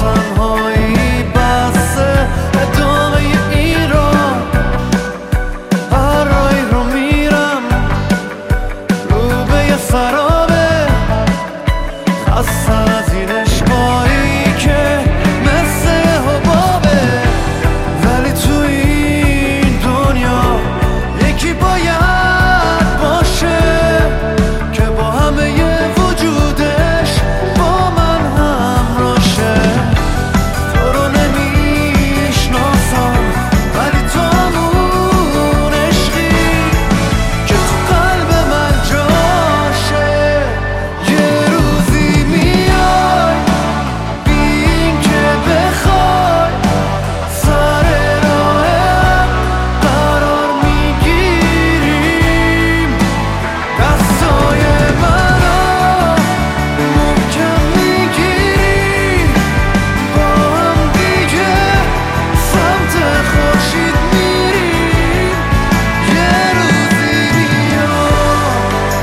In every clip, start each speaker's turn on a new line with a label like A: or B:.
A: تنهایی بسه ادامه این راه. هر راهی رو میرم رو به یه سرابه، خسته از این عشقایی که مثل حبابه. ولی تو این دنیا یکی باید باشه که با همه وجودش با من همراشه. تو رو نمیشناسم ولی تو همون عشقی که تو قلب من جاشه. یه روزی میای بی این که بخوای، سر راهم قرار میگیریم، دستای منو محکم میگیریم، با هم دیگه سمت خورشید میریم. یه روزی میاد.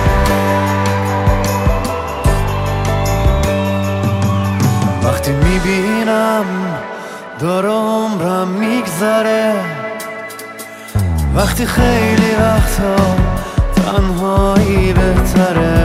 A: وقتی میبینم داره عمرم میگذره، وقتی خیلی وقتا تنهایی بهتره،